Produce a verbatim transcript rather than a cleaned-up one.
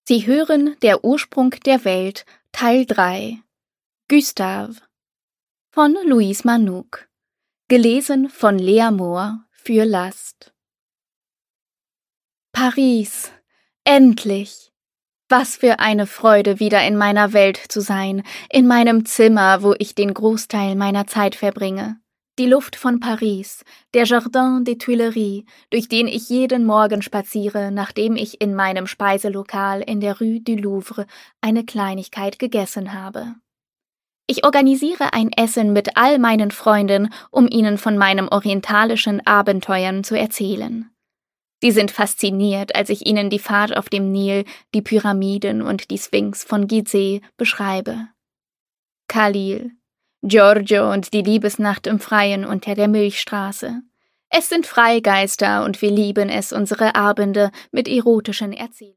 Sie hören Der Ursprung der Welt, Teil drei. Gustave von Louise Manouk. Gelesen von Lea Mohr für Last. Paris, endlich! Was für eine Freude, wieder in meiner Welt zu sein, in meinem Zimmer, wo ich den Großteil meiner Zeit verbringe. Die Luft von Paris, der Jardin des Tuileries, durch den ich jeden Morgen spaziere, nachdem ich in meinem Speiselokal in der Rue du Louvre eine Kleinigkeit gegessen habe. Ich organisiere ein Essen mit all meinen Freunden, um ihnen von meinem orientalischen Abenteuern zu erzählen. Sie sind fasziniert, als ich ihnen die Fahrt auf dem Nil, die Pyramiden und die Sphinx von Gizeh beschreibe. Khalil, Giorgio und die Liebesnacht im Freien unter der Milchstraße. Es sind Freigeister und wir lieben es, unsere Abende mit erotischen Erzählungen